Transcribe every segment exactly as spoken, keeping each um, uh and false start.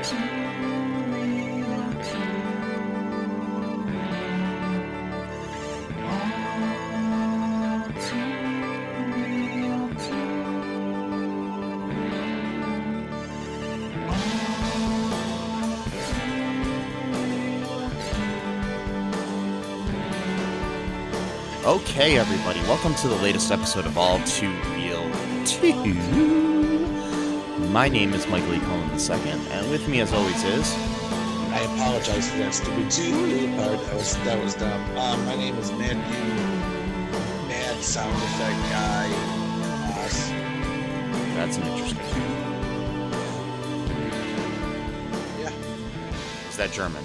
Okay, everybody, welcome to the latest episode of All Too Real two. My name is Michael E. Cullen the second, and with me, as always, is... I apologize for that stupid two part. That was that was dumb. Um, my name is Mad U, Mad Sound Effect Guy. Us. That's an interesting. Yeah. Is that German?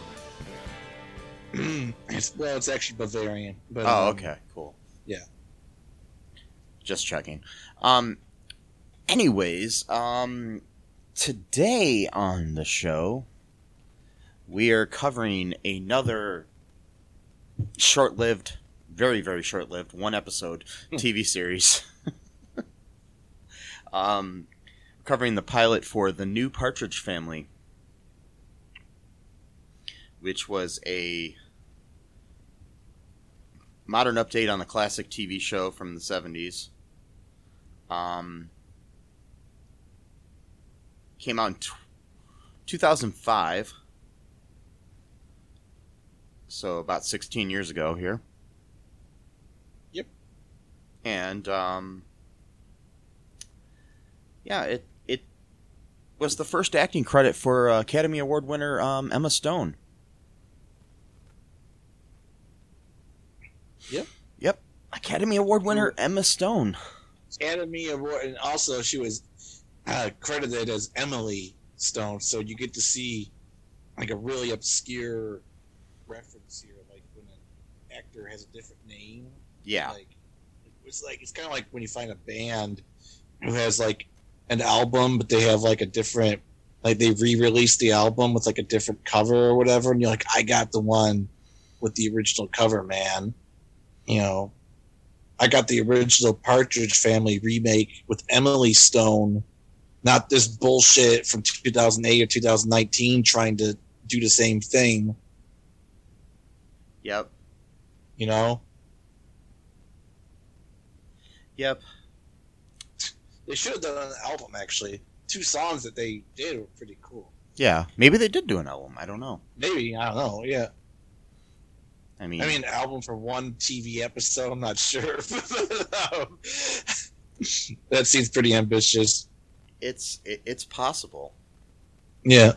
It's, well, it's actually Bavarian. But, oh, um, okay, cool. Yeah. Just checking. Um, anyways, um, today on the show, we are covering another short-lived, very, very short-lived, one-episode T V series. um, covering the pilot for The New Partridge Family, which was a modern update on the classic T V show from the seventies. Um, came out in t- two thousand five. So about sixteen years ago here. Yep. And, um, yeah, it it was the first acting credit for uh, Academy Award winner um, Emma Stone. Yep. Yep. Academy Award winner Emma Stone. Academy Award, and also she was uh, credited as Emily Stone, so you get to see like a really obscure reference here, like when an actor has a different name. Yeah. Like it's like it's kind of like when you find a band who has like an album, but they have like a different, like they re-released the album with like a different cover or whatever, and you're like, I got the one with the original cover, man. You know, I got the original Partridge Family remake with Emily Stone, not this bullshit from two thousand eight or two thousand nineteen trying to do the same thing. Yep. You know? Yep. They should have done an album, actually. Two songs that they did were pretty cool. Yeah, maybe they did do an album. I don't know. Maybe, I don't know, yeah. I mean, I mean, an album for one T V episode, I'm not sure. um, that seems pretty ambitious. it's it, it's possible. Yeah.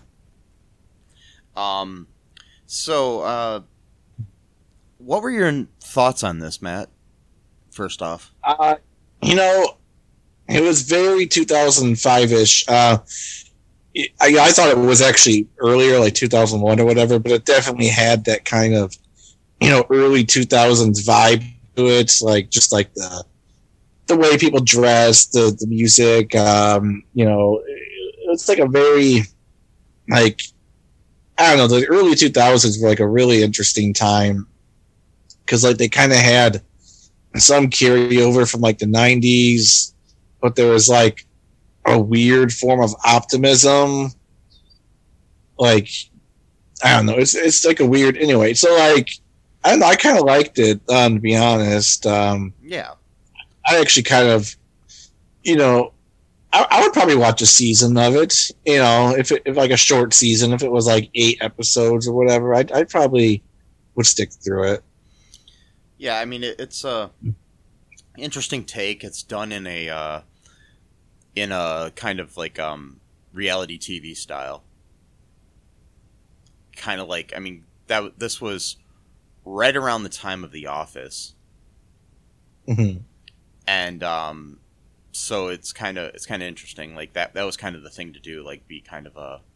Um, so, uh, what were your thoughts on this, Matt? First off, Uh, you know, it was very two thousand five-ish. Uh, I, I thought it was actually earlier, like two thousand one or whatever, but it definitely had that kind of, you know, early two thousands vibe to it, like just like the the way people dress, the the music. Um, you know, it's like a very like I don't know. The early two thousands were like a really interesting time because like they kind of had some carryover from like the nineties, but there was like a weird form of optimism. Like I don't know. It's it's like a weird anyway. So like. I don't know, I kind of liked it, um, to be honest. Um, yeah, I actually kind of, you know, I, I would probably watch a season of it. You know, if it, if like a short season, if it was like eight episodes or whatever, I'd, I'd probably would stick through it. yeah. I mean, it, it's a interesting take. It's done in a uh, in a kind of like um, reality T V style. Kind of like, I mean, that this was right around the time of The Office, Mm-hmm. and um, so it's kind of it's kind of interesting. Like that that was kind of the thing to do. Like be kind of a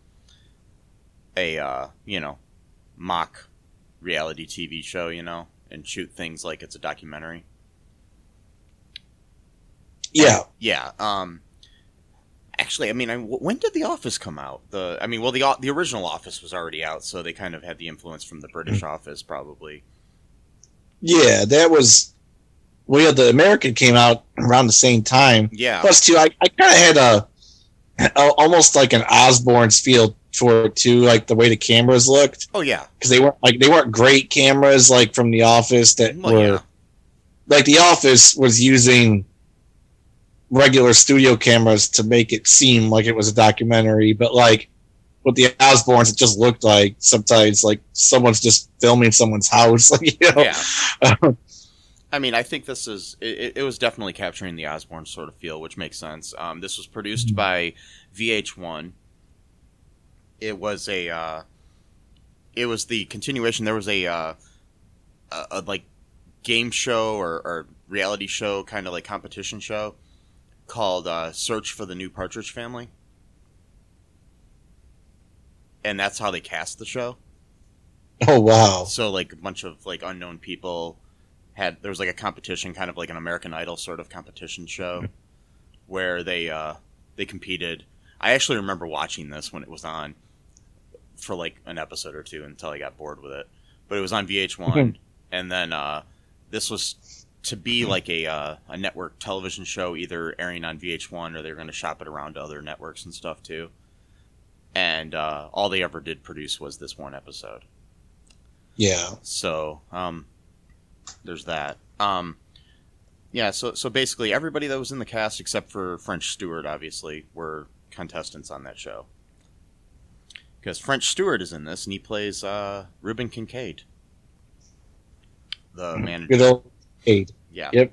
a uh, you know mock reality T V show, you know, and shoot things like it's a documentary. Yeah, Yeah. Um, actually, I mean, I, when did The Office come out? The I mean, well, the the original Office was already out, so they kind of had the influence from the British mm-hmm. Office, probably. Yeah, that was. Well, yeah, the American came out around the same time. Yeah. Plus, too, I, I kind of had a almost like an Osborne's feel for it too, like the way the cameras looked. Oh yeah, because they weren't like they weren't great cameras like from The Office that well, were yeah. like The Office was using regular studio cameras to make it seem like it was a documentary, but like with the Osbournes, it just looked like sometimes like someone's just filming someone's house, like you know. Yeah. I mean, I think this is it, it was definitely capturing the Osbourne sort of feel, which makes sense. Um, this was produced mm-hmm. by V H one. It was a uh, it was the continuation. There was a, uh, a, a like game show or, or reality show, kind of like competition show called uh, Search for the New Partridge Family. And that's how they cast the show. Oh, wow. So, like, a bunch of, like, unknown people had... There was, like, a competition, kind of like an American Idol sort of competition show where they, uh, they competed. I actually remember watching this when it was on for, like, an episode or two until I got bored with it. But it was on V H one. And then uh, this was to be, like, a, uh, a network television show, either airing on V H one or they were going to shop it around to other networks and stuff, too. And uh, all they ever did produce was this one episode. Yeah. So, um, there's that. Um, yeah, so so basically everybody that was in the cast except for French Stewart, obviously, were contestants on that show. Because French Stewart is in this, and he plays uh, Reuben Kincaid. The manager. Good old Kincaid. Yeah. Yep.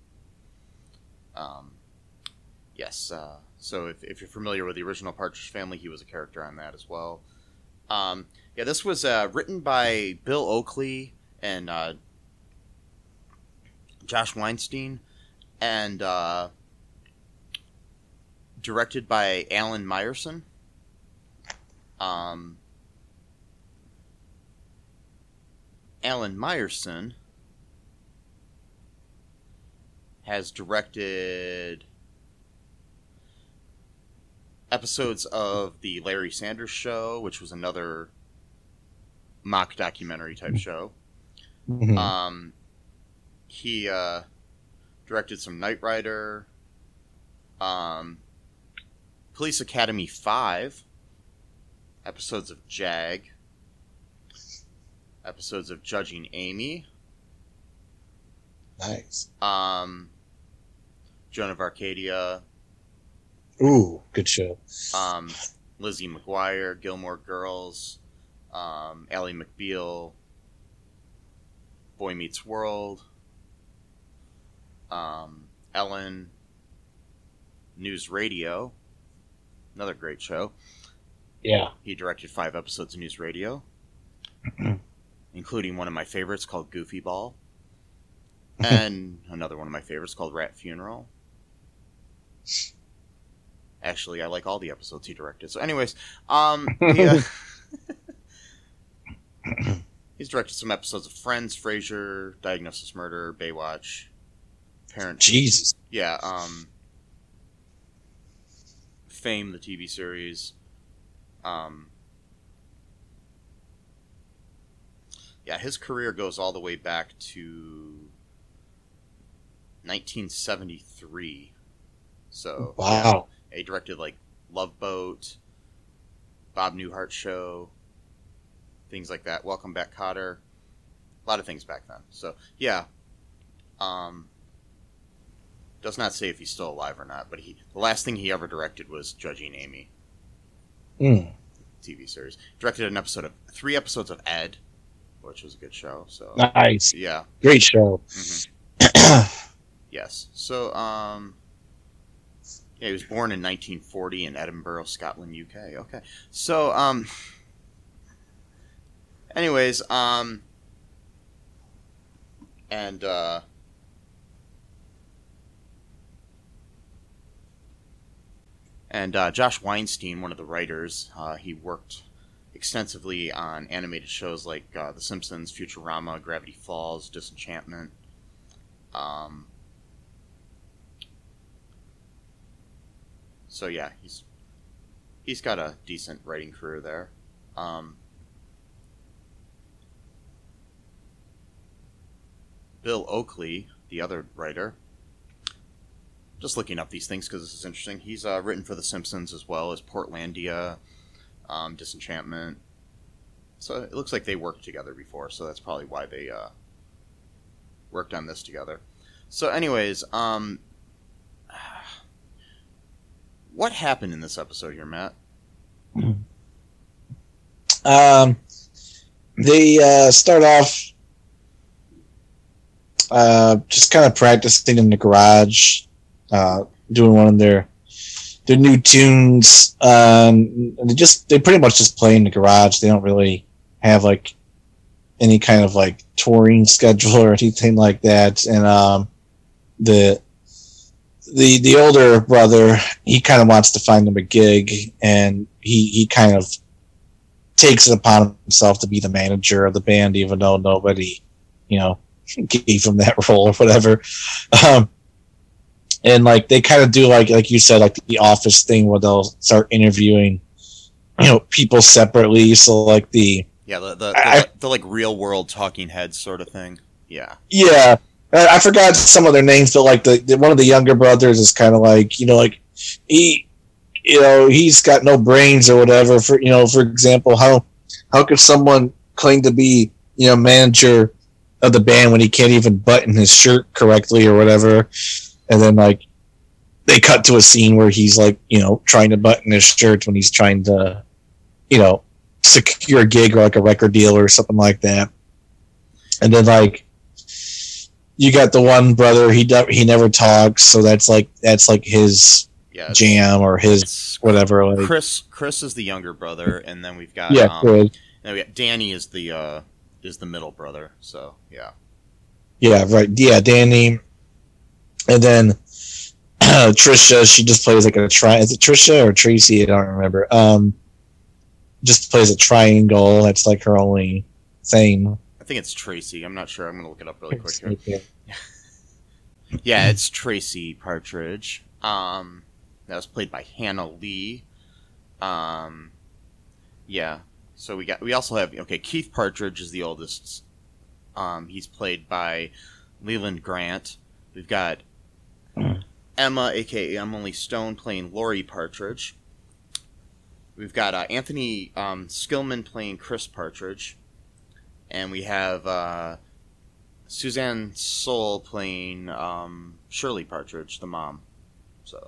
Um, yes, uh... So if, if you're familiar with the original Partridge Family, he was a character on that as well. Um, yeah, this was uh, written by Bill Oakley and uh, Josh Weinstein, and uh, directed by Alan Meyerson. Um, Alan Meyerson has directed episodes of the Larry Sanders Show, which was another mock documentary type show. Mm-hmm. Um, he uh, directed some Knight Rider, um, Police Academy five, episodes of Jag, episodes of Judging Amy. Nice. Um, Joan of Arcadia. Ooh, good show. Um, Lizzie McGuire, Gilmore Girls, um, Ally McBeal, Boy Meets World, um, Ellen, News Radio, another great show. Yeah. He directed five episodes of News Radio, including one of my favorites called Goofy Ball, and another one of my favorites called Rat Funeral. Actually, I like all the episodes he directed. So anyways, um, he, uh, he's directed some episodes of Friends, Frasier, Diagnosis Murder, Baywatch, Parent... Jesus. Yeah, um... Fame, the T V series. Um... Yeah, his career goes all the way back to nineteen seventy-three. So... Wow. Yeah. He directed, like, Love Boat, Bob Newhart Show, things like that. Welcome Back, Kotter. A lot of things back then. So, yeah. Um, does not say if he's still alive or not, but he the last thing he ever directed was Judging Amy. Mm. T V series. Directed an episode of, three episodes of Ed, which was a good show. So nice. Yeah. Great show. Mm-hmm. Yes. So, um... yeah, he was born in nineteen forty in Edinburgh, Scotland, U K. Okay. So, um... anyways, um... and, uh... and, uh, Josh Weinstein, one of the writers, uh, he worked extensively on animated shows like, uh, The Simpsons, Futurama, Gravity Falls, Disenchantment. Um... So yeah, he's he's got a decent writing career there. Um, Bill Oakley, the other writer, just looking up these things because this is interesting. He's uh, written for The Simpsons as well as Portlandia, um, Disenchantment. So it looks like they worked together before, so that's probably why they uh, worked on this together. So anyways, um, what happened in this episode here, Matt? Um, they uh, start off uh, just kind of practicing in the garage, uh, doing one of their their new tunes. Um, and they just they pretty much just play in the garage. They don't really have like any kind of like touring schedule or anything like that. And um, the the the older brother, he kind of wants to find them a gig, and he he kind of takes it upon himself to be the manager of the band, even though nobody, you know, gave him that role or whatever. Um, and like they kind of do like like you said, like the Office thing where they'll start interviewing, you know, people separately. So like the yeah the the, the, I, the like real world talking heads sort of thing. Yeah, yeah. I, I forgot some of their names, but like the, the one of the younger brothers is kind of like, you know, like he. You know, he's got no brains or whatever. For you know, for example, how how could someone claim to be, you know, manager of the band when he can't even button his shirt correctly or whatever? And then like they cut to a scene where he's like, you know, trying to button his shirt when he's trying to, you know, secure a gig or like a record deal or something like that. And then like you got the one brother, he do, he never talks, so that's like that's like his yeah, jam or his whatever. Like. Chris Chris is the younger brother, and then we've got yeah, um, good. then we got Danny is the uh, is the middle brother. So yeah, yeah, right, yeah, Danny, and then uh, Trisha. She just plays like a tri. Is it Trisha or Tracy? I don't remember. Um, just plays a triangle. That's like her only thing. I think it's Tracy. I'm not sure. I'm gonna look it up really quick here. Yeah, it's Tracy Partridge. Um. That was played by Hannah Lee. Um, yeah. So we got. We also have okay. Keith Partridge is the oldest. Um, he's played by Leland Grant. We've got Emma, aka Emily Stone, playing Laurie Partridge. We've got uh, Anthony um, Skillman playing Chris Partridge, and we have uh, Suzanne Soul playing um, Shirley Partridge, the mom. So.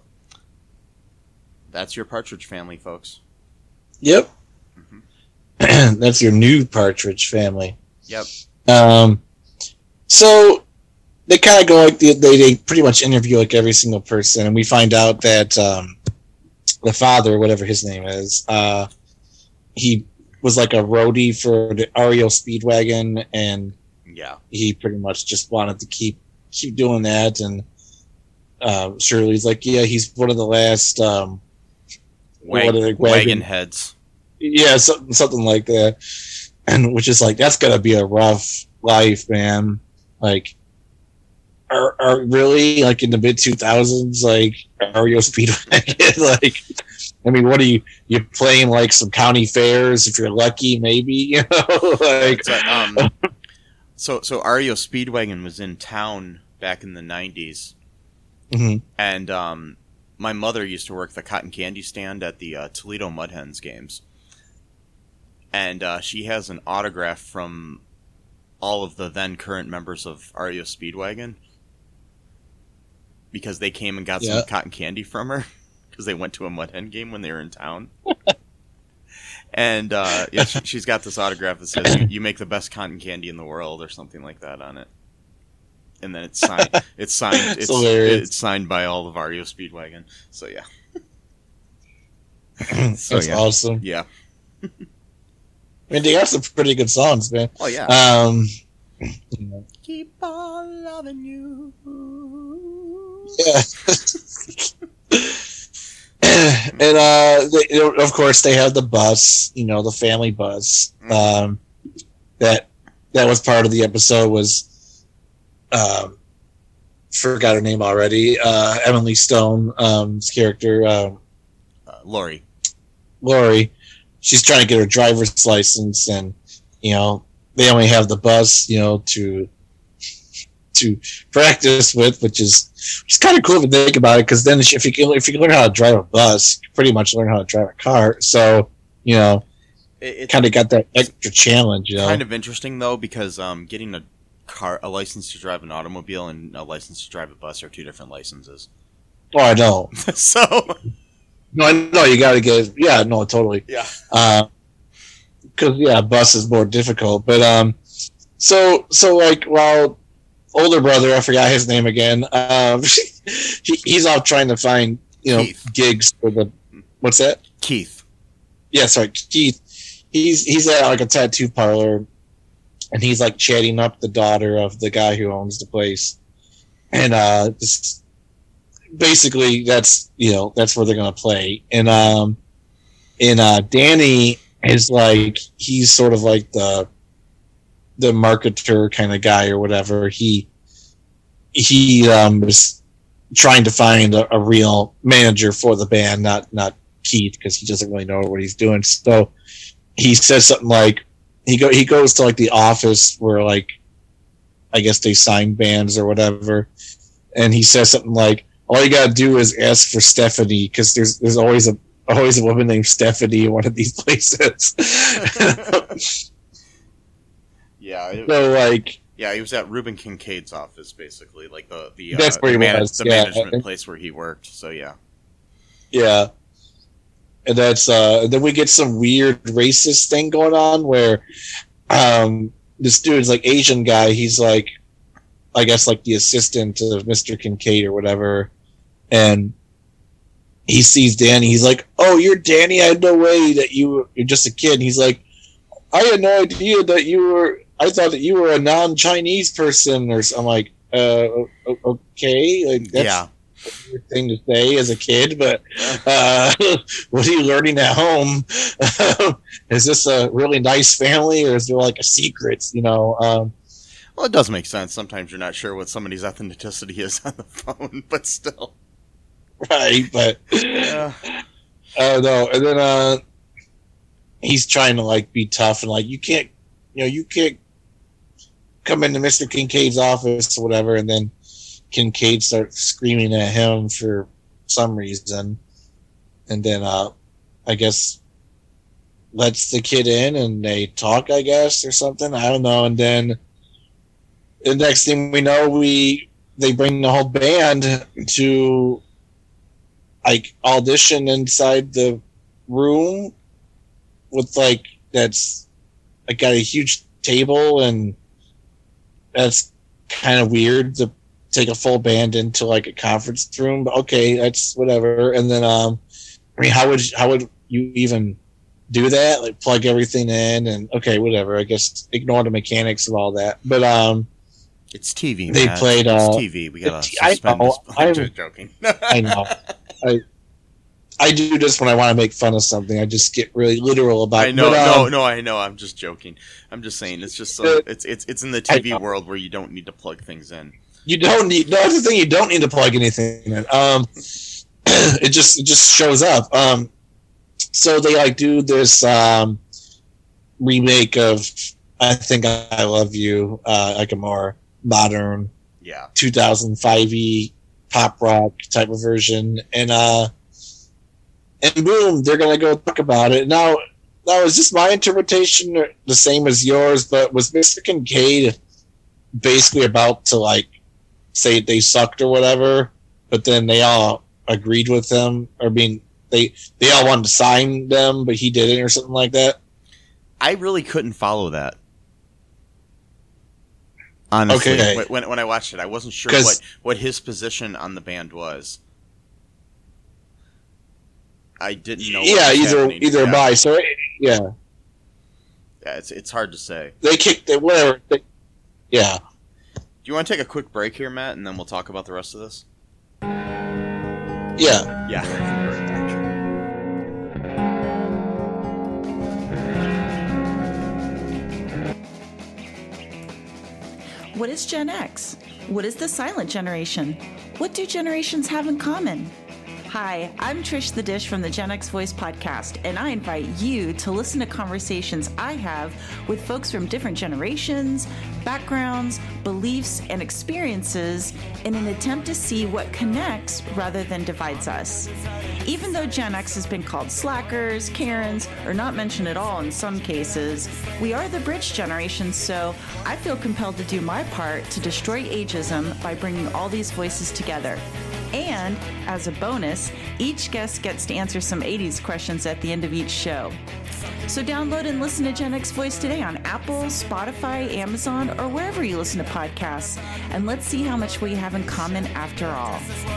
That's your Partridge family, folks. Yep. Mm-hmm. That's your new Partridge family. Yep. Um, so they kind of go like they, they they pretty much interview like every single person, and we find out that um, the father, whatever his name is, uh, he was like a roadie for the R E O Speedwagon, and yeah, he pretty much just wanted to keep keep doing that. And uh, Shirley's like, yeah, he's one of the last. Um, Wag- wagon, wagon heads. Yeah, something, something like that. And which is like, that's gotta be a rough life, man. Like, are, are really, like, in the mid two thousands, like, R E O Speedwagon? Like, I mean, what are you, you're playing, like, some county fairs, if you're lucky, maybe, you know? Like, so, um, so, so R E O Speedwagon was in town back in the nineties. Mm-hmm. And, um, my mother used to work the cotton candy stand at the uh, Toledo Mud Hens games. And uh, she has an autograph from all of the then current members of R E O Speedwagon. Because they came and got yeah. some cotton candy from her. Because they went to a Mud Hen game when they were in town. And uh, yeah, she, she's got this autograph that says, you, you make the best cotton candy in the world, or something like that on it. And then it's signed. It's signed. It's, it's signed by all of R E O Speedwagon. So yeah. so, That's yeah. awesome. Yeah. I mean, they have some pretty good songs, man. Oh yeah. Um, Keep on loving you. Yeah. And uh, they, of course, they have the bus. You know, the family bus. Um, that that was part of the episode. Was Um, forgot her name already. Uh, Emily Stone's um, character, um, uh, Laurie. Laurie. She's trying to get her driver's license, and you know they only have the bus, you know, to to practice with, which is which is kind of cool to think about it. Because then if you can if you can learn how to drive a bus, you pretty much learn how to drive a car. So you know, it kind of got that extra challenge. You know, kind of interesting though, because um, getting a car a license to drive an automobile and a license to drive a bus are two different licenses. Oh, I know. So no, I know you got to get. Yeah, no, totally. Yeah. Because uh, yeah, bus is more difficult, but um. So, so like, while older brother, I forgot his name again. Um, he, he's off trying to find, you know, Keith. gigs for the. What's that? Keith. Yeah, sorry, Keith. He's he's at like a tattoo parlor, and he's like chatting up the daughter of the guy who owns the place, and uh, just basically that's you know that's where they're gonna play, and um, and uh, Danny is like he's sort of like the. the marketer kind of guy or whatever. He he um, was trying to find a, a real manager for the band, not not Keith, because he doesn't really know what he's doing. So he says something like he go he goes to like the office where like I guess they sign bands or whatever, and he says something like, "All you gotta do is ask for Stephanie, because there's there's always a always a woman named Stephanie in one of these places." Yeah. It, so like. Yeah, he was at Reuben Kincaid's office, basically, like the the, That's uh, where he the, man- was, the yeah. management place where he worked. So yeah, yeah, and that's uh. Then we get some weird racist thing going on where, um, this dude's like Asian guy. He's like, I guess like the assistant to Mister Kincaid or whatever, and he sees Danny. He's like, "Oh, you're Danny. I had no way that you were, you're just a kid." And he's like, "I had no idea that you were." I thought that you were a non-Chinese person, or so. I'm like, uh, okay, like that's yeah. a weird thing to say as a kid, but uh, what are you learning at home? Is this a really nice family, or is there like a secret? You know? Um, Well, it does make sense. Sometimes you're not sure what somebody's ethnicity is on the phone, but still, right? But yeah. uh, no, and then uh, he's trying to like be tough and like you can't, you know, you can't. Come into Mister Kincaid's office or whatever, and then Kincaid starts screaming at him for some reason, and then uh, I guess lets the kid in and they talk, I guess, or something. I don't know. And then the next thing we know, we they bring the whole band to like audition inside the room with like that's like got a huge table and. That's kind of weird to take a full band into like a conference room, but okay, that's whatever. And then, um, I mean, how would how would you even do that? Like plug everything in and okay, whatever. I guess ignore the mechanics of all that. But um, it's T V. They Matt. played. It's Uh, T V. We gotta I suspend know. this. I'm just joking. I know. I I do this when I want to make fun of something. I just get really literal about. I know, but, no, um, no, I know. I'm just joking. I'm just saying it's just so, Uh, it's it's it's in the T V I know. world where you don't need to plug things in. You don't need. No, that's the thing. You don't need to plug anything in. Um, it just it just shows up. Um, so they like do this um remake of I Think I Love You, uh, like a more modern Yeah. two thousand five-y pop rock type of version, and uh, and boom, they're gonna go talk about it. Now, now is this my interpretation or the same as yours? But was Mister Kincaid basically about to like say they sucked or whatever? But then they all agreed with him, or being they they all wanted to sign them, but he didn't, or something like that. I really couldn't follow that. Honestly, Okay. Wh- when when I watched it, I wasn't sure 'Cause- what, what his position on the band was. I didn't know. what Yeah, was either happening. either yeah. by. So yeah, Yeah, it's it's hard to say. they kicked it. Whatever. They, yeah. Do you want to take a quick break here, Matt, and then we'll talk about the rest of this? Yeah. Yeah. Be right back. What is Gen X? What is the silent generation? What do generations have in common? Hi, I'm Trish the Dish from the Gen X Voice podcast, and I invite you to listen to conversations I have with folks from different generations, backgrounds, beliefs, and experiences in an attempt to see what connects rather than divides us. Even though Gen X has been called slackers, Karens, or not mentioned at all in some cases, we are the bridge generation, so I feel compelled to do my part to destroy ageism by bringing all these voices together. And, as a bonus, each guest gets to answer some eighties questions at the end of each show. So download and listen to Gen X Voice today on Apple, Spotify, Amazon, or wherever you listen to podcasts. And let's see how much we have in common after all.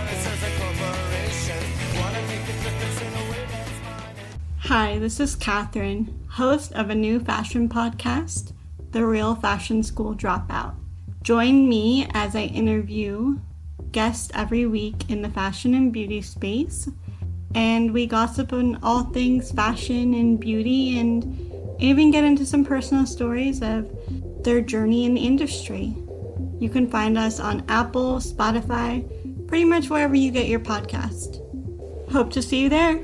Hi, this is Catherine, host of a new fashion podcast, The Real Fashion School Dropout. Join me as I interview guests every week in the fashion and beauty space, and we gossip on all things fashion and beauty, and even get into some personal stories of their journey in the industry. You can find us on Apple, Spotify, pretty much wherever you get your podcast. Hope to see you there.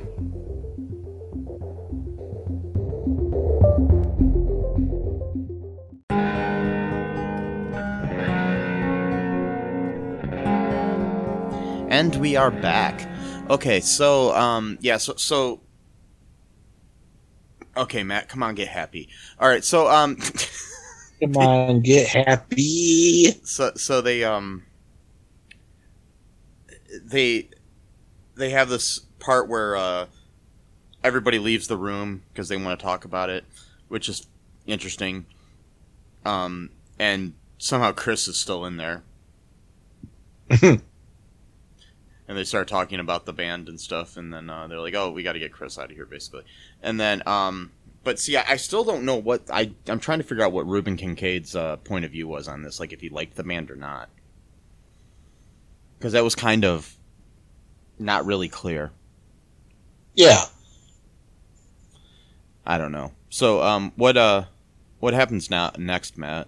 And we are back. Okay, so, um, yeah, so, so, okay, Matt, come on, get happy. All right, so, um, come on, get happy. So, so they, um, they, they have this part where, uh, everybody leaves the room because they want to talk about it, which is interesting. Um, and somehow Chris is still in there. And they start talking about the band and stuff, and then uh, they're like, "Oh, we got to get Chris out of here," basically. And then, um, but see, I, I still don't know what I. I'm trying to figure out what Reuben Kincaid's uh, point of view was on this, like if he liked the band or not, because that was kind of not really clear. Yeah, I don't know. So, um, what uh, what happens now next, Matt?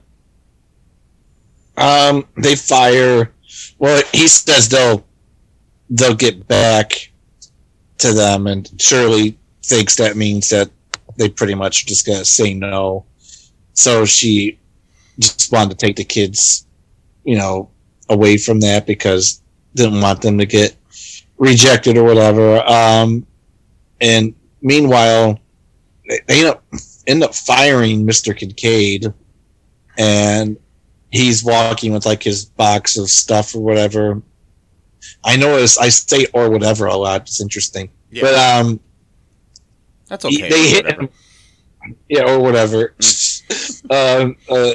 Um, they fire. Well, he says they'll. they'll get back to them, and Shirley thinks that means that they pretty much just gotta say no. So she just wanted to take the kids, you know, away from that because didn't want them to get rejected or whatever. Um, and meanwhile, they end up, end up firing Mister Kincaid, and he's walking with like his box of stuff or whatever. I notice I say or whatever a lot. It's interesting. Yeah. But um, that's okay. They hit him. Yeah, or whatever. um, uh,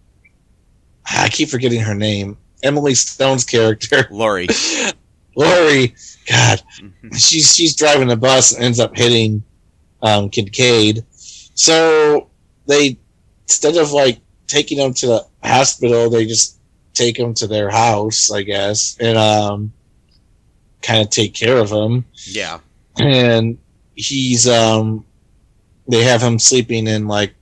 I keep forgetting her name. Emily Stone's character. Laurie. Laurie. God. Mm-hmm. She's she's driving the bus and ends up hitting um, Kincaid. So they, instead of like taking him to the hospital, they just take him to their house, I guess. And um. kind of take care of him. Yeah. And he's, um, they have him sleeping in, like,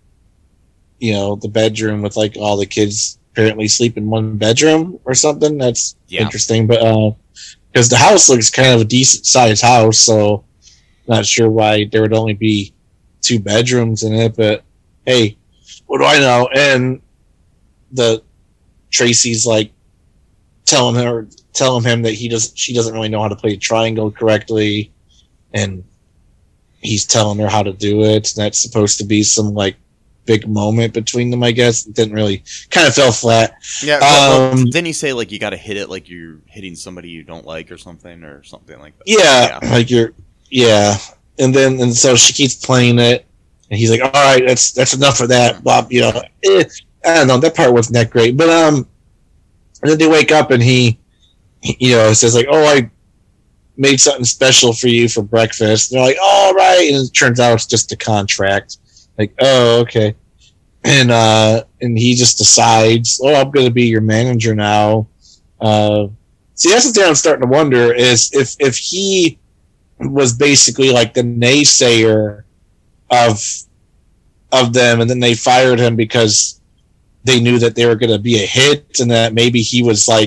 you know, the bedroom with, like, all the kids apparently sleep in one bedroom or something. That's yeah. interesting. But, uh, because the house looks kind of a decent sized house, so not sure why there would only be two bedrooms in it, but hey, what do I know? And the Tracy's like telling her, telling him that he does, she doesn't really know how to play a triangle correctly, and he's telling her how to do it. And that's supposed to be some like big moment between them, I guess. It didn't really, kind of fell flat. Yeah. Well, um, well, didn't he say like you got to hit it like you're hitting somebody you don't like or something or something like that? Yeah, yeah. like you're, yeah. And then and so she keeps playing it, and he's like, "All right, that's that's enough of that, Bob." You know, eh, I don't know. That part wasn't that great, but um, and then they wake up and he. You know, it says like, "Oh, I made something special for you for breakfast." And they're like, "All right," and it turns out it's just a contract. Like, oh, okay. And uh, and he just decides, "Oh, I'm going to be your manager now." Uh, see, that's the thing I'm starting to wonder is if if he was basically like the naysayer of of them, and then they fired him because they knew that they were going to be a hit, and that maybe he was like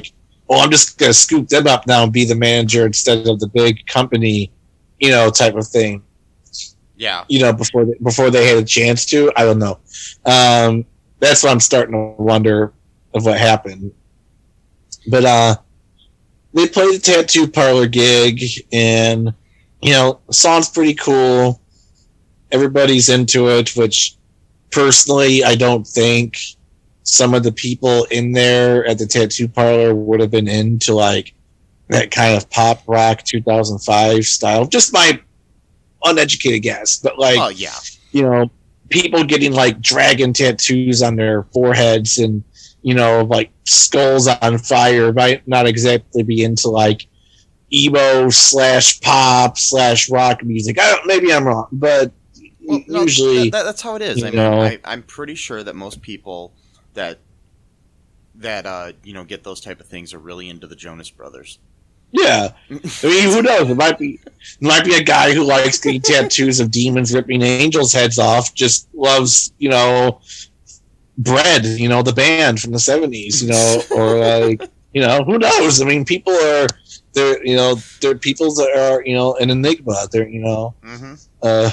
well, I'm just going to scoop them up now and be the manager instead of the big company, you know, type of thing. Yeah. You know, before they, before they had a chance to. I don't know. Um, that's what I'm starting to wonder of what happened. But uh, they played the tattoo parlor gig, and, you know, the song's pretty cool. Everybody's into it, which personally I don't think some of the people in there at the tattoo parlor would have been into like that kind of pop rock two thousand five style. Just my uneducated guess, but like, oh yeah, you know, people getting like dragon tattoos on their foreheads and, you know, like skulls on fire might not exactly be into like emo slash pop slash rock music. I don't, maybe I'm wrong, but well, no, usually that, that's how it is. I mean, I, I'm pretty sure that most people that that uh, you know, get those type of things are really into the Jonas Brothers. Yeah, I mean, who knows? It might be, it might be a guy who likes getting tattoos of demons ripping angels' heads off. Just loves, you know, Bread, you know, the band from the seventies, you know, or like, you know, who knows? I mean, people are, they're, you know, they're people that are, you know, an enigma. They're, you know, mm-hmm. uh,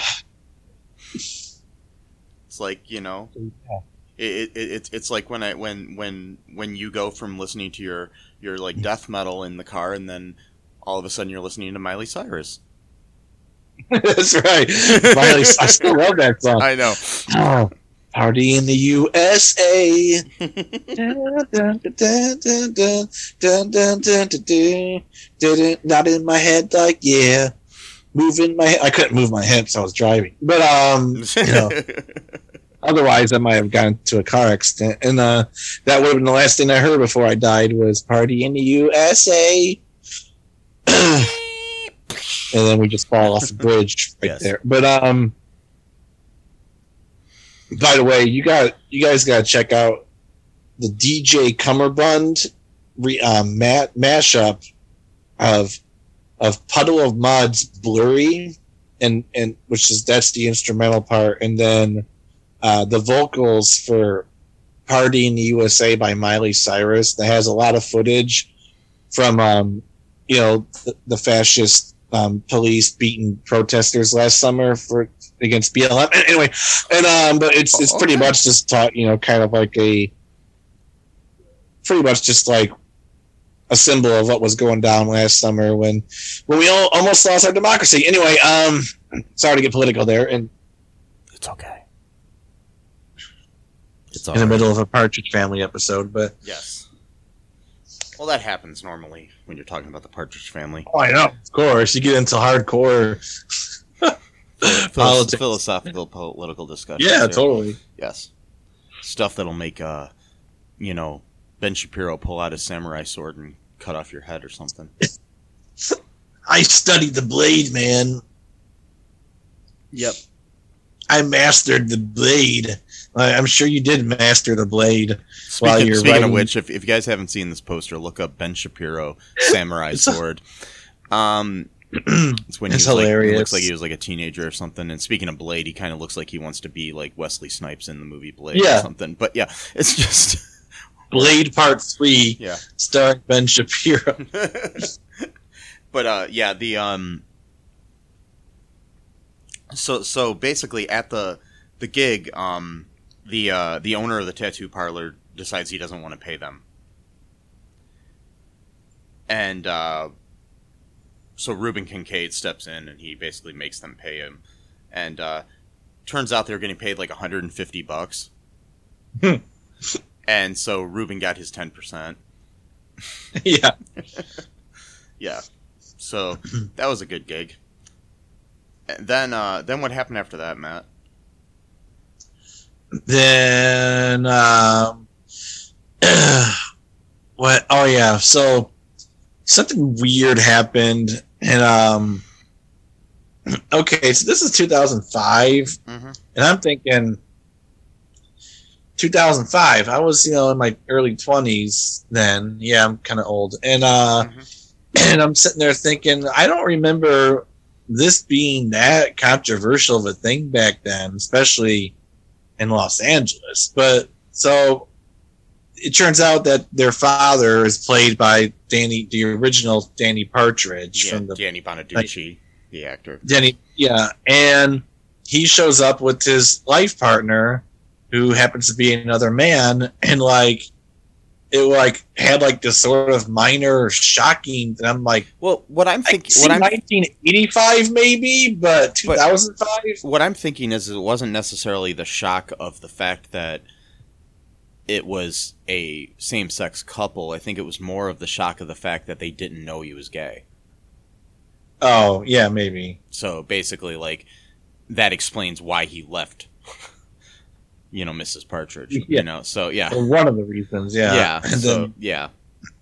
it's like, you know. Yeah. It, it, it it's like when I when when when you go from listening to your, your like death metal in the car, and then all of a sudden you're listening to Miley Cyrus. That's right, Miley. I still love that song. I know. Oh, party in the U S A. Not in my head, like yeah. Moving my head. I couldn't move my hips. I was driving, but um, you know. Otherwise, I might have gotten into a car accident, and uh, that would have been the last thing I heard before I died was "Party in the U S A," and then we just fall off the bridge right yes. there. But um, by the way, you got you guys got to check out the D J Cummerbund re, uh, mat, mashup of of Puddle of Mud's "Blurry," and and which is that's the instrumental part, and then. Uh, the vocals for Party in the U S A by Miley Cyrus that has a lot of footage from, um, you know, the, the fascist um, police beating protesters last summer for against B L M. Anyway, and um, but it's it's pretty okay. much just taught, you know, kind of like a pretty much just like a symbol of what was going down last summer when when we all almost lost our democracy. Anyway, um, sorry to get political there, and it's okay. It's in the right. middle of a Partridge Family episode, but yes. Well, that happens normally when you're talking about the Partridge Family. Oh, I know. Of course, you get into hardcore politics, philosophical, political discussion. Yeah, here. Totally. Yes, stuff that'll make, uh, you know, Ben Shapiro pull out his samurai sword and cut off your head or something. I studied the blade, man. Yep. I mastered the blade. I'm sure you did master the blade. Speaking, while you're speaking writing. of which, if, if you guys haven't seen this poster, look up Ben Shapiro samurai sword. Um, it's when it's he was hilarious. Like, he looks like he was like a teenager or something. And speaking of Blade, he kind of looks like he wants to be like Wesley Snipes in the movie Blade yeah. or something. But yeah, it's just Blade Part Three, yeah, starring Ben Shapiro. But uh, yeah, the um, so so basically at the the gig, um. The uh, the owner of the tattoo parlor decides he doesn't want to pay them, and uh, so Reuben Kincaid steps in and he basically makes them pay him, and uh, turns out they're getting paid like one hundred fifty bucks, and so Reuben got his ten percent. Yeah, yeah. So that was a good gig. And then uh, then what happened after that, Matt? Then, um, what? Oh yeah. So something weird happened, and um, okay. So this is two thousand five, mm-hmm. and I'm thinking two thousand five. I was, you know, in my early twenties then. Yeah, I'm kind of old, and uh, mm-hmm. and I'm sitting there thinking, I don't remember this being that controversial of a thing back then, especially in Los Angeles. But so it turns out that their father is played by Danny, the original Danny Partridge Yeah, from the Danny Bonaducci, the actor. Danny. Yeah, and he shows up with his life partner, who happens to be another man, and like it like had like this sort of minor shocking. And I'm like, Well, what I'm I thinking, see what I'm nineteen eighty-five maybe, but two thousand five. what I'm thinking is it wasn't necessarily the shock of the fact that it was a same-sex couple. I think it was more of the shock of the fact that they didn't know he was gay. Oh yeah, maybe. So basically, like, that explains why he left, you know, Missus Partridge. Yeah. You know, so yeah. Well, one of the reasons, yeah. Yeah, And so, then, yeah.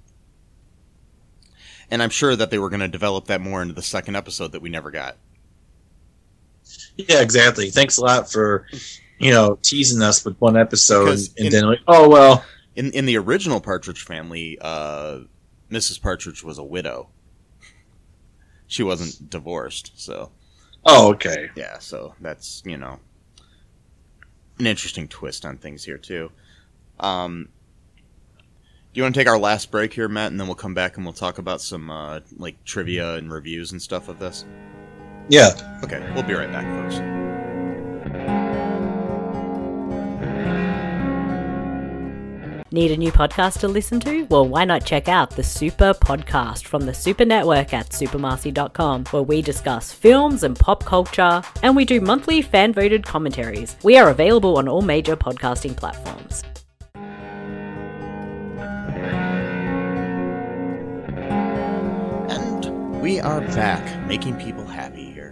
And I'm sure that they were going to develop that more into the second episode that we never got. yeah, exactly. Thanks a lot for, you know, teasing us with one episode, Because and in- then like, oh well. In in the original Partridge Family, uh, Missus Partridge was a widow. She wasn't divorced, so Oh, okay. yeah. So that's, you know, an interesting twist on things here too. Um, do you want to take our last break here, Matt, and then we'll come back and we'll talk about some uh, like trivia and reviews and stuff of this? Yeah. Okay, we'll be right back, folks. Need a new podcast to listen to? Well, why not check out the Super Podcast from the Super Network at supermarcy dot com, where we discuss films and pop culture, and we do monthly fan-voted commentaries. We are available on all major podcasting platforms. And we are back, making people happy here.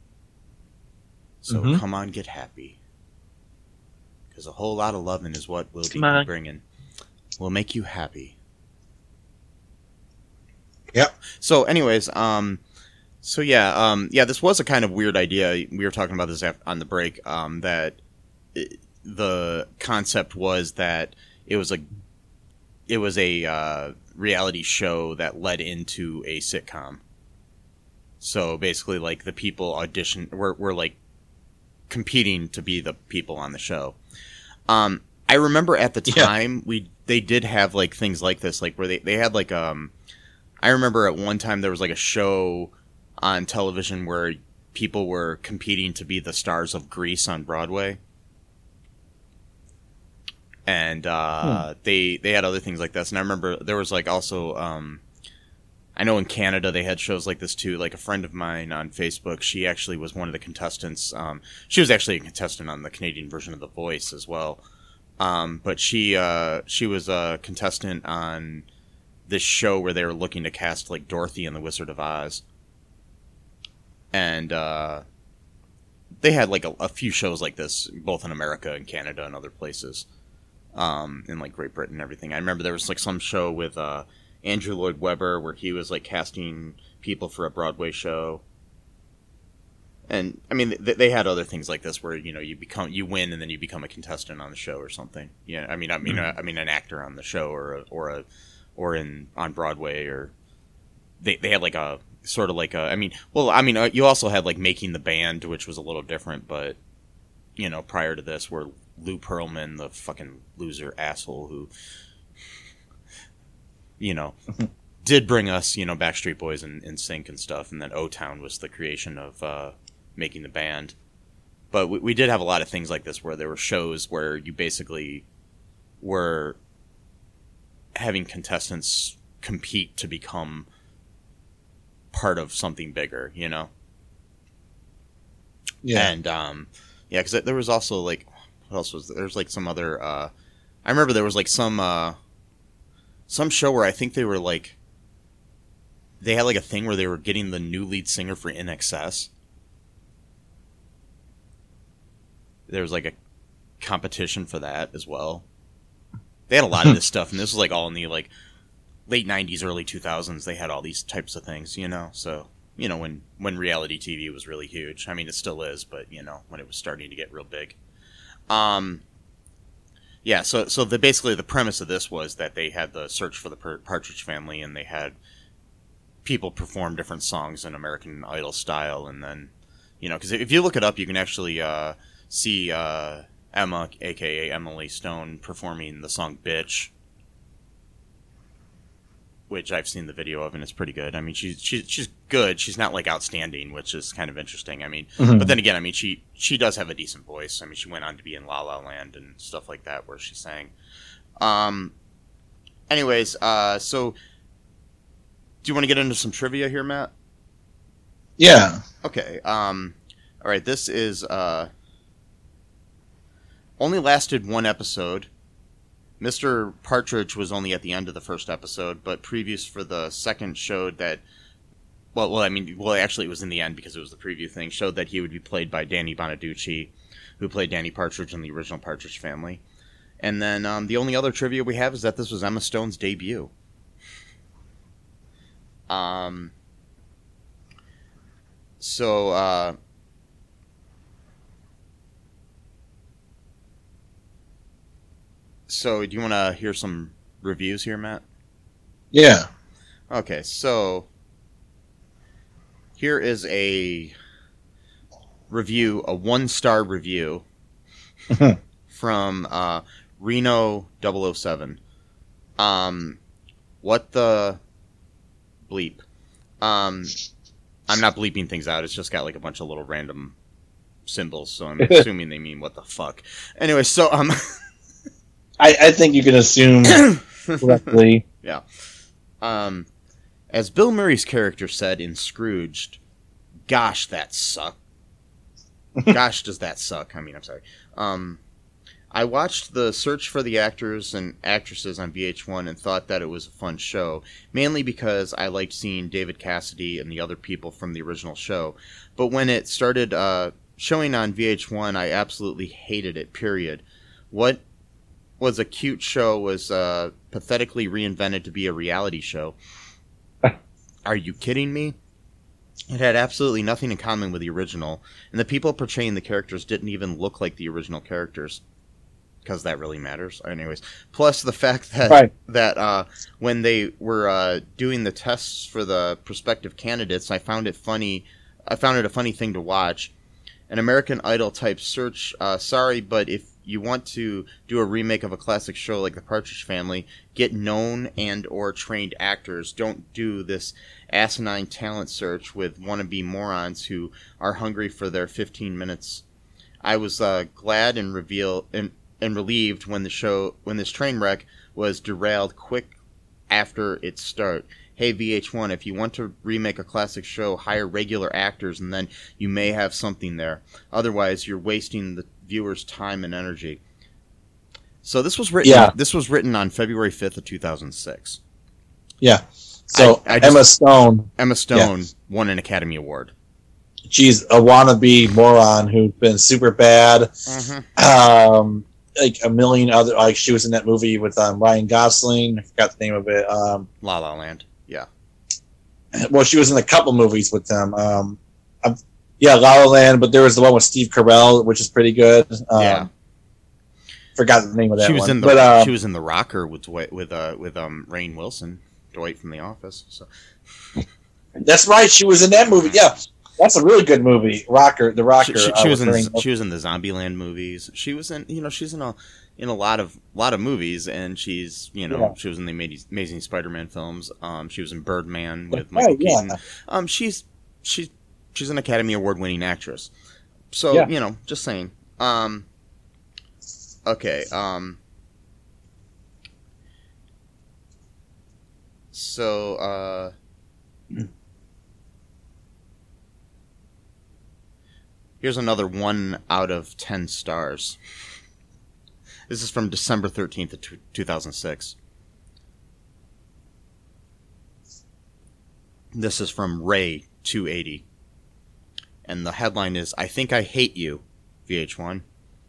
So Mhm. come on, get happy. Because a whole lot of loving is what we'll be Come on. bringing. We'll make you happy. Yep. So, anyways, um, so yeah, um, yeah, this was a kind of weird idea. We were talking about this af- on the break. Um, that it, the concept was that it was a, it was a uh, reality show that led into a sitcom. So basically, like the people audition were were like competing to be the people on the show. Um, I remember at the Yeah. time we they did have like things like this, like where they, they had like um, I remember at one time there was like a show on television where people were competing to be the stars of Grease on Broadway, and uh, they they had other things like this. And I remember there was like also um, I know in Canada they had shows like this too. Like a friend of mine on Facebook, she actually was one of the contestants. Um, she was actually a contestant on the Canadian version of The Voice as well. Um, but she uh, she was a contestant on this show where they were looking to cast like Dorothy in The Wizard of Oz, and uh, they had like a, a few shows like this both in America and Canada and other places, um, in like Great Britain and everything. I remember there was like some show with uh, Andrew Lloyd Webber where he was like casting people for a Broadway show. And I mean, th- they had other things like this where, you know, you become you win and then you become a contestant on the show or something. Yeah, I mean, I mean, uh, I mean, an actor on the show or a, or a or in on Broadway, or they they had like a sort of like a. I mean, well, I mean, uh, you also had like Making the Band, which was a little different, but you know, prior to this, where Lou Pearlman, the fucking loser asshole who, you know, did bring us, you know, Backstreet Boys and N Sync and stuff, and then O-Town was the creation of uh, Making the Band. But we, we did have a lot of things like this where there were shows where you basically were having contestants compete to become part of something bigger, you know? Yeah. And, um, yeah, because there was also, like, what else was there? There was, like, some other, uh, I remember there was, like, some, uh, some show where I think they were, like, they had, like, a thing where they were getting the new lead singer for I N X S. There was, like, a competition for that as well. They had a lot of this stuff, and this was, like, all in the, like, late nineties, early two thousands. They had all these types of things, you know? So, you know, when, when reality T V was really huge. I mean, it still is, but, you know, when it was starting to get real big. Um, yeah, so so the basically the premise of this was that they had the search for the Partridge Family, and they had people perform different songs in American Idol style, and then, you know, because if you look it up, you can actually uh, see uh, Emma, a k a. Emily Stone, performing the song Bitch which I've seen the video of, and it's pretty good. I mean, she's she's she's good. She's not like outstanding, which is kind of interesting. I mean, mm-hmm. but then again, I mean, she she does have a decent voice. I mean, she went on to be in La La Land and stuff like that, where she sang. Um. Anyways, uh, so do you want to get into some trivia here, Matt? Yeah. Okay. Um. All right. This is uh. Only lasted one episode. Mister Partridge was only at the end of the first episode, but previews for the second showed that, well, well, I mean, well, actually it was in the end because it was the preview thing, showed that he would be played by Danny Bonaducci, who played Danny Partridge in the original Partridge Family. And then um, the only other trivia we have is that this was Emma Stone's debut. Um. So, uh... So, do you want to hear some reviews here, Matt? Yeah. Okay, so here is a review, a one-star review from uh, Reno double oh seven. Um, what the bleep? Um, I'm not bleeping things out. It's just got like a bunch of little random symbols, so I'm assuming they mean what the fuck. Anyway, so um. I, I think you can assume correctly. Yeah. Um, as Bill Murray's character said in Scrooged, gosh, that sucked. Gosh, does that suck. I mean, I'm sorry. Um, I watched the Search for the Actors and Actresses on V H one and thought that it was a fun show, mainly because I liked seeing David Cassidy and the other people from the original show. But when it started uh, showing on V H one, I absolutely hated it, period. What was a cute show was uh, pathetically reinvented to be a reality show. Are you kidding me? It had absolutely nothing in common with the original, and the people portraying the characters didn't even look like the original characters, because that really matters. Anyways, plus the fact that right. that uh, when they were uh, doing the tests for the prospective candidates, I found it funny. I found it a funny thing to watch. An American Idol type search. Uh, sorry, but if you want to do a remake of a classic show like The Partridge Family, get known and or trained actors. Don't do this asinine talent search with wannabe morons who are hungry for their fifteen minutes. I was uh, glad and reveal and, and relieved when the show when this train wreck was derailed quick after its start. Hey V H one, if you want to remake a classic show, hire regular actors and then you may have something there. Otherwise, you're wasting the viewers' time and energy. So this was written. Yeah. This was written on February fifth of two thousand six. Yeah. So I, I just, Emma Stone. Emma Stone yeah. won an Academy Award. She's a wannabe moron who's been super bad. Mm-hmm. Um, like a million other. Like she was in that movie with um, Ryan Gosling. I forgot the name of it. Um, La La Land. Yeah. Well, she was in a couple movies with them. Um, um, yeah, La La Land, but there was the one with Steve Carell, which is pretty good. Um, yeah. Forgot the name of that she was one. In the, but, uh, she was in The Rocker with Dwight, with uh, with um Rainn Wilson, Dwight from The Office. So. That's right. She was in that movie. Yeah, that's a really good movie. Rocker, The Rocker. She, she, she uh, was in Rainn she was in the Zombieland movies. She was in you know she's in a in a lot of lot of movies, and she's you know yeah. she was in the Amazing, Amazing Spider-Man films. Um, she was in Birdman with oh, Michael yeah. Keaton. Um, she's she's she's an Academy Award winning actress. So yeah. you know, just saying. Um, okay. Um. So, uh, here's another one out of ten stars. This is from December thirteenth of two thousand six. This is from Ray two eighty. And the headline is, I Think I Hate You, V H one.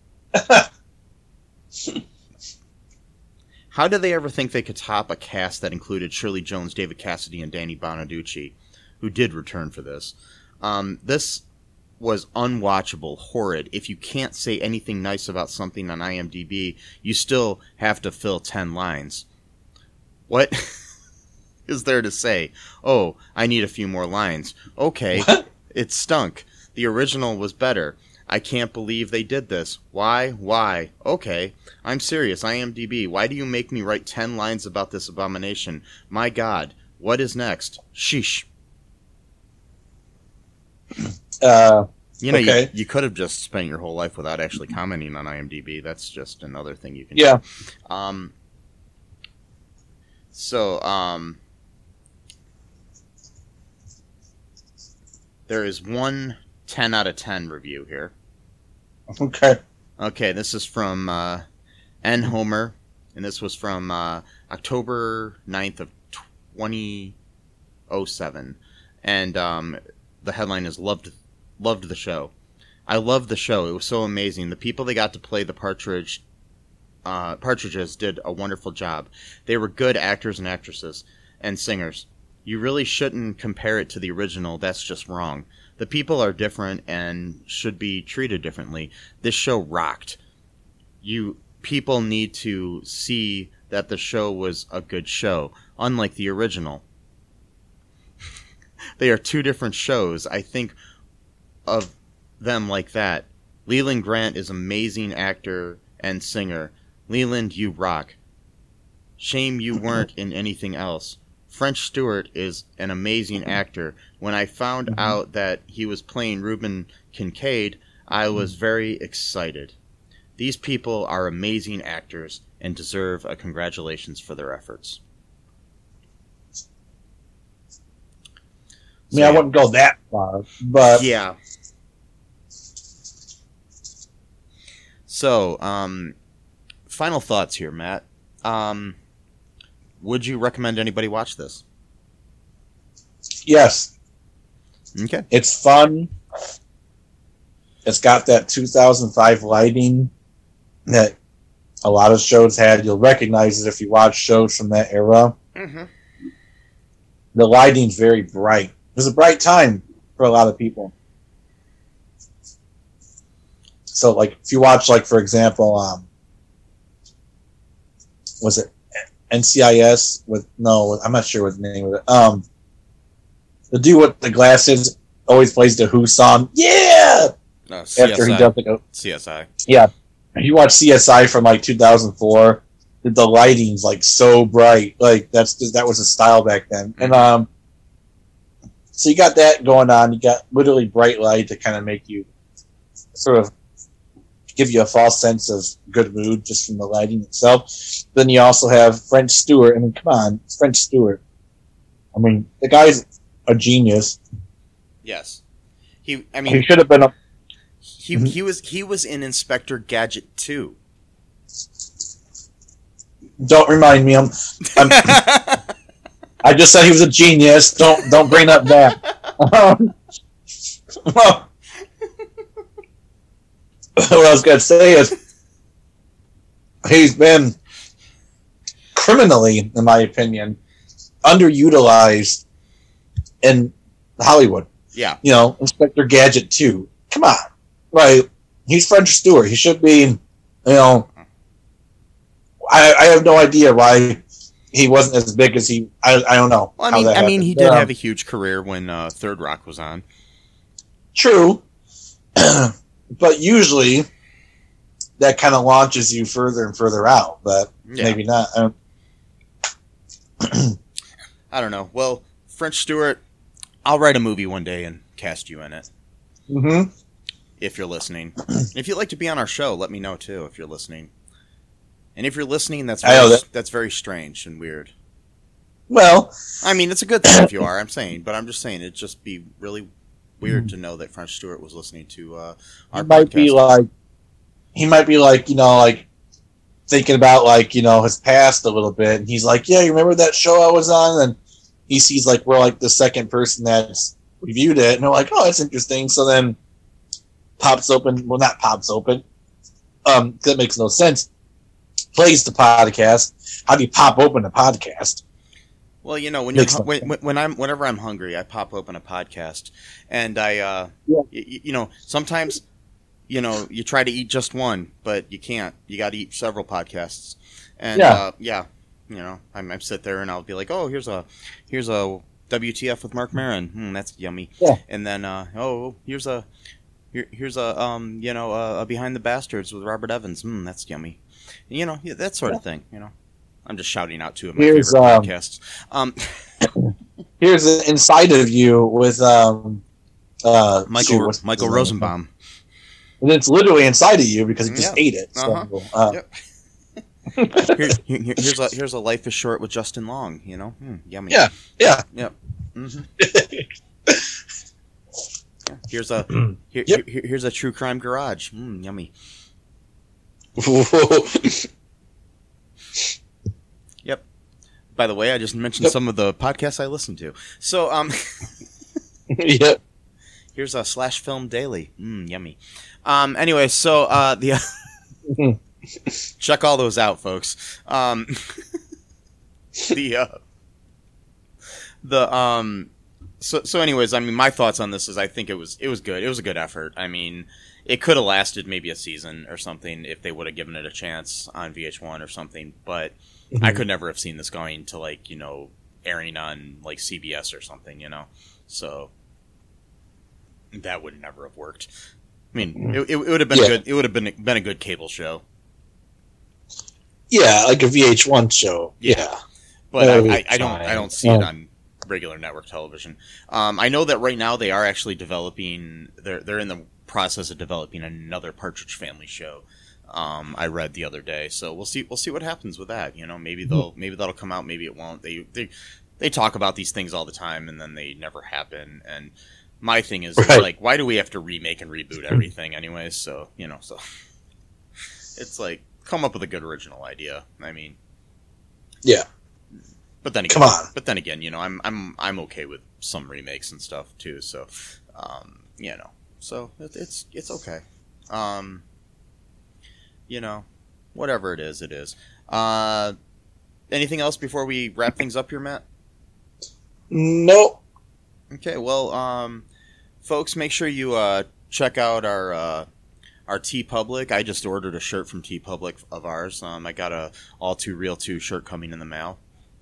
How did they ever think they could top a cast that included Shirley Jones, David Cassidy, and Danny Bonaducci, who did return for this? Um, this was unwatchable, horrid. If you can't say anything nice about something on IMDb, you still have to fill ten lines. What is there to say? Oh, I need a few more lines. Okay, what? It stunk. The original was better. I can't believe they did this. Why? Why? Okay, I'm serious. IMDb. Why do you make me write ten lines about this abomination? My God, what is next? Sheesh. Uh, you know, okay. you, you could have just spent your whole life without actually commenting on IMDb. That's just another thing you can yeah. do. Um. So, um... there is one ten out of ten review here. Okay. Okay, this is from uh, N. Homer, and this was from uh, October ninth of twenty oh seven. And um, the headline is Loved loved the show. I loved the show. It was so amazing. The people that got to play the Partridge uh, Partridges did a wonderful job. They were good actors and actresses and singers. You really shouldn't compare it to the original. That's just wrong. The people are different and should be treated differently. This show rocked. You people need to see that the show was a good show, unlike the original. They are two different shows. I think of them like that. Leland Grant is an amazing actor and singer. Leland, you rock. Shame you weren't in anything else. French Stewart is an amazing actor. When I found mm-hmm. out that he was playing Reuben Kincaid, I was very excited. These people are amazing actors and deserve a congratulations for their efforts. I mean, so, I wouldn't go that far, but... Yeah. So, um, final thoughts here, Matt. Um... Would you recommend anybody watch this? Yes. Okay. It's fun. It's got that two thousand five lighting that a lot of shows had. You'll recognize it if you watch shows from that era. Mm-hmm. The lighting's very bright. It was a bright time for a lot of people. So, like, if you watch, like, for example, um, was it N C I S with no, I'm not sure what the name of it. Um, the dude with the glasses always plays the Who song. Yeah, no, after he does the C S I. Yeah, if you watch C S I from like two thousand four, the lighting's like so bright. Like that's just, that was a style back then. Mm-hmm. And um, so you got that going on. You got literally bright light to kind of make you sort of give you a false sense of good mood just from the lighting itself. Then you also have French Stewart. I mean, come on, it's French Stewart. I mean, the guy's a genius. Yes, he. I mean, he should have been a. He mm-hmm. he was he was in Inspector Gadget two. Don't remind me. I'm. I'm I just said he was a genius. Don't don't bring up that. Um, well, what I was going to say is he's been criminally, in my opinion, underutilized in Hollywood. Yeah. You know, Inspector Gadget two. Come on. Right. He's French Stewart. He should be, you know, I, I have no idea why he wasn't as big as he, I, I don't know. Well, I mean, I mean, he did um, have a huge career when uh, Third Rock was on. True. But usually, that kind of launches you further and further out, but yeah. maybe not. I don't, I don't know. Well, French Stewart, I'll write a movie one day and cast you in it. Mm-hmm. If you're listening. If you'd like to be on our show, let me know, too, if you're listening. And if you're listening, that's very, that. that's very strange and weird. Well... I mean, it's a good thing if you are, I'm saying, but I'm just saying it'd just be really weird to know that French Stewart was listening to uh, our he might podcast. Be like, he might be like, you know, like, thinking about, like, you know, his past a little bit, and he's like, yeah, you remember that show I was on? And he sees, like, we're, like, the second person that's reviewed it, and they're like, oh, that's interesting. So then pops open, well, not pops open, um, that makes no sense, plays the podcast. How do you pop open a podcast? Well, you know, when you when, when I'm whenever I'm hungry, I pop open a podcast, and I, uh, yeah. y- you know, sometimes, you know, you try to eat just one, but you can't. You got to eat several podcasts, and yeah, uh, yeah you know, I I sit there and I'll be like, oh, here's a here's a W T F with Mark Maron, hmm, that's yummy, yeah. And then, uh, oh, here's a here, here's a um, you know, a, a Behind the Bastards with Robert Evans. Mm, that's yummy. You know, yeah, that sort yeah. of thing. You know, I'm just shouting out two of my here's, favorite um, podcasts. Um, here's an Inside of You with um, uh, Michael shoot, Michael Rosenbaum. And it's literally inside of you because you just yeah. ate it. So, uh-huh. uh, yep. here, here, here's a here's a Life is Short with Justin Long. You know, mm, yummy. Yeah, yeah, yep. Mm-hmm. Here's a here, yep. here, here's a True Crime Garage. Mm, yummy. Yep. By the way, I just mentioned yep. some of the podcasts I listen to. So, um, yep. Here's a Slash Film Daily. Mm, yummy. Um. Anyway, so uh, the check all those out, folks. Um. the uh, the um. So so, anyways, I mean, my thoughts on this is I think it was it was good. It was a good effort. I mean, it could have lasted maybe a season or something if they would have given it a chance on V H one or something. But mm-hmm. I could never have seen this going to, like, you know, airing on like C B S or something. You know, so. That would never have worked. I mean, it, it, it would have been yeah. a good. It would have been been a good cable show. Yeah, like a V H one show. Yeah, but I, I, I don't. I don't see um, it on regular network television. Um, I know that right now they are actually developing. They're they're in the process of developing another Partridge Family show. Um, I read the other day, so we'll see. We'll see what happens with that. You know, maybe they'll mm-hmm. maybe that'll come out. Maybe it won't. They they they talk about these things all the time, and then they never happen. And my thing is, right. like, why do we have to remake and reboot everything anyways? So, you know, so it's like, come up with a good original idea. I mean, yeah. But then again, come on. But then again, you know, I'm I'm I'm okay with some remakes and stuff too. So, um, you know, so it, it's it's okay. Um, you know, whatever it is, it is. Uh, anything else before we wrap things up here, Matt? Nope. Okay, well, um, folks, make sure you uh, check out our uh, our TeePublic. I just ordered a shirt from TeePublic of ours. Um, I got a All Too Real two shirt coming in the mail.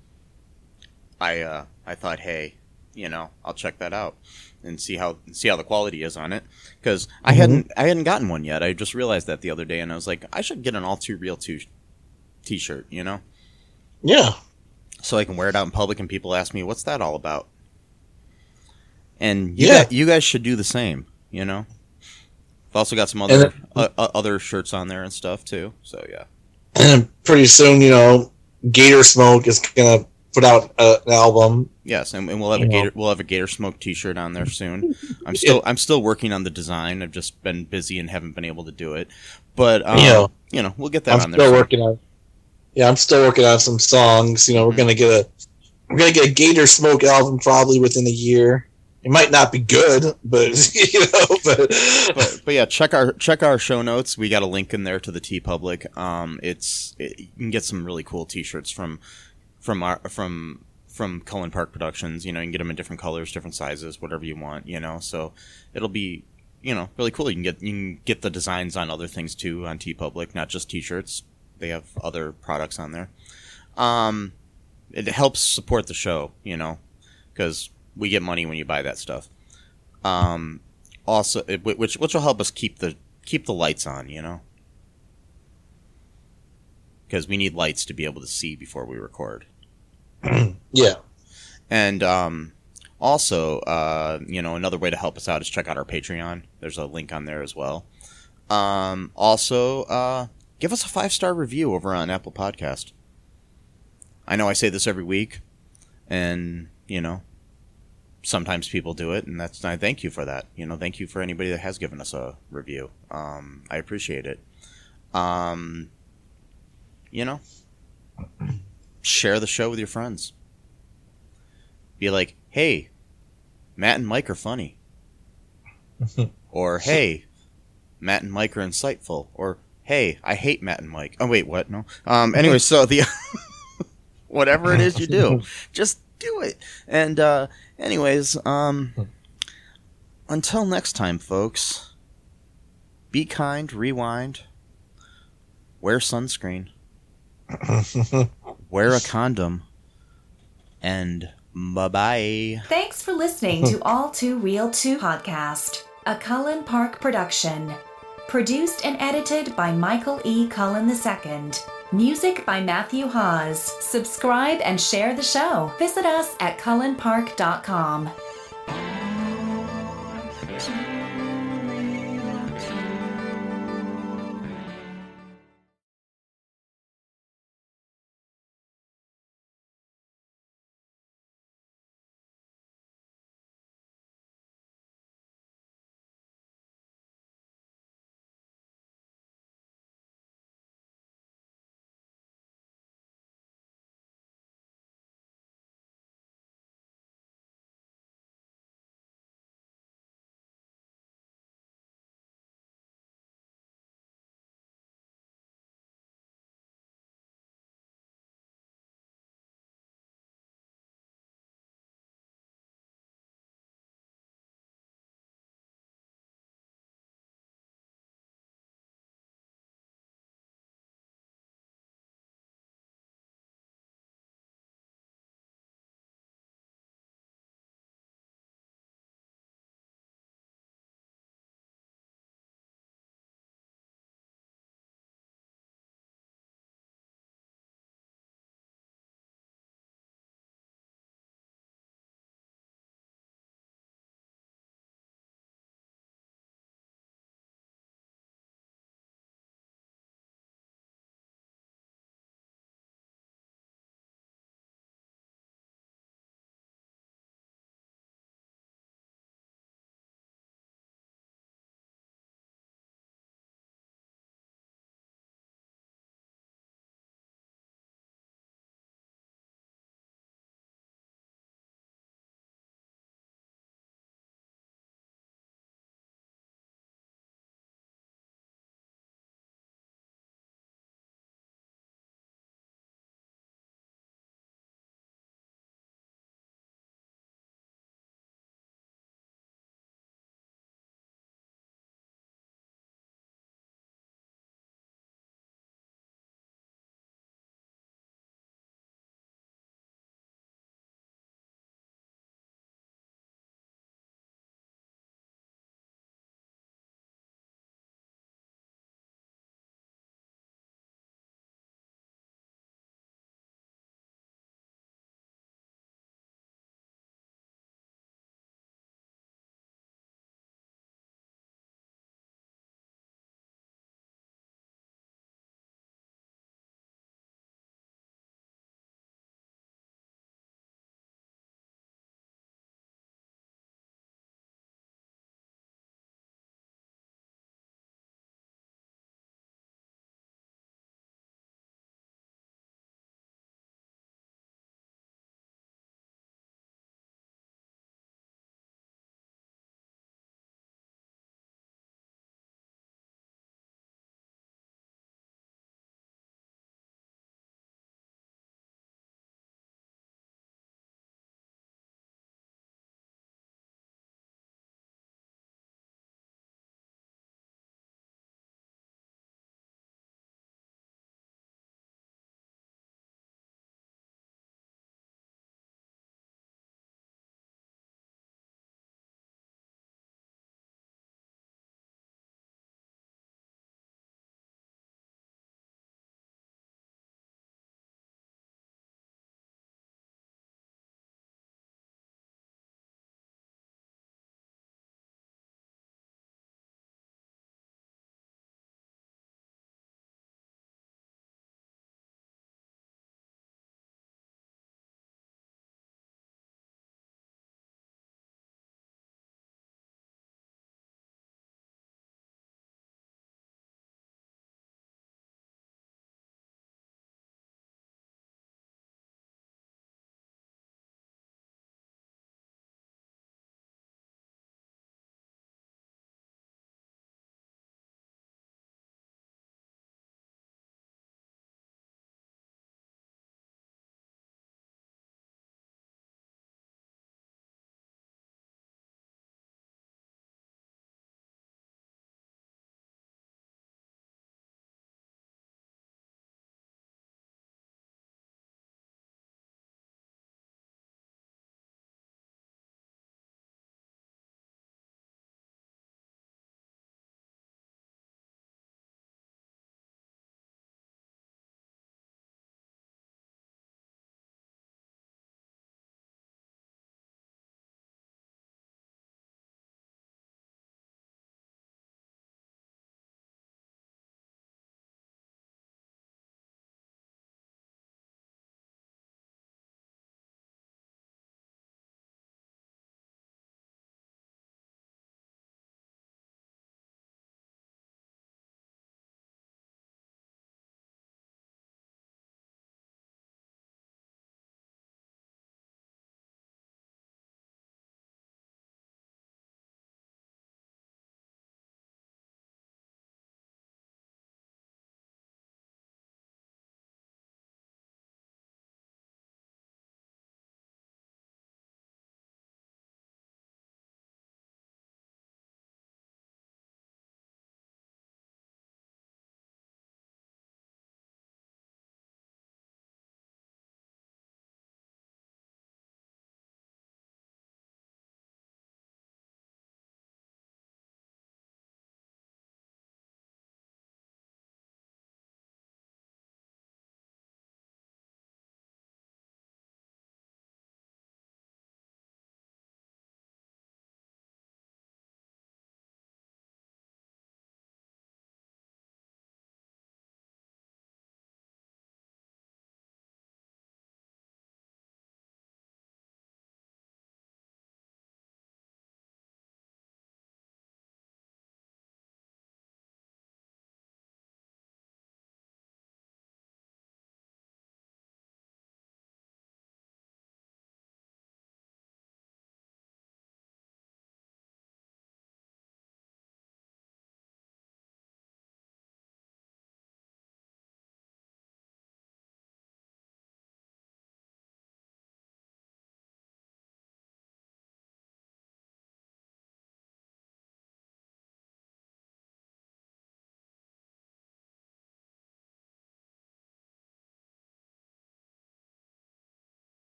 I uh, I thought, hey, you know, I'll check that out and see how see how the quality is on it, because I mm-hmm. hadn't I hadn't gotten one yet. I just realized that the other day, and I was like, I should get an All Too Real two T-shirt, you know? Yeah. So I can wear it out in public, and people ask me, what's that all about? And you, yeah. guys, you guys should do the same, you know? I've also got some other then, uh, other shirts on there and stuff, too. So, yeah. And pretty soon, you know, Gator Smoke is going to put out uh, an album. Yes, and, and we'll have you a Gator know. we'll have a Gator Smoke T-shirt on there soon. I'm still yeah. I'm still working on the design. I've just been busy and haven't been able to do it. But, um, you, know, you know, we'll get that I'm on there still soon. working on Yeah, I'm still working on some songs. You know, we're mm-hmm. going to get a we're going to get a Gator Smoke album probably within a year. It might not be good, but you know, but but, but yeah, check our check our show notes. We got a link in there to the TeePublic. Um, it's it, you can get some really cool T-shirts from from our from from Cullen Park Productions. You know, you can get them in different colors, different sizes, whatever you want. You know, so it'll be you know really cool. You can get you can get the designs on other things too on TeePublic, not just T-shirts. They have other products on there. Um, it helps support the show, you know, because we get money when you buy that stuff. Um, also, it, which which will help us keep the keep the lights on, you know, because we need lights to be able to see before we record. Yeah, and um, also, uh, you know, another way to help us out is check out our Patreon. There's a link on there as well. Um, also, uh, give us a five star review over on Apple Podcast. I know I say this every week, and you know. Sometimes people do it, and that's I thank you for that. You know, thank you for anybody that has given us a review. Um, I appreciate it. Um, you know, share the show with your friends. Be like, hey, Matt and Mike are funny. Or, hey, Matt and Mike are insightful. Or, hey, I hate Matt and Mike. Oh, wait, what? No. Um, anyway, so the whatever it is you do, just do it. And, uh, anyways, um, until next time, folks, be kind, rewind, wear sunscreen, wear a condom, and bye-bye. Thanks for listening to All Too Real two podcast. a Cullen Park production. Produced and edited by Michael E. Cullen the Second. Music by Matthew Hawes. Subscribe and share the show. Visit us at cullen park dot com.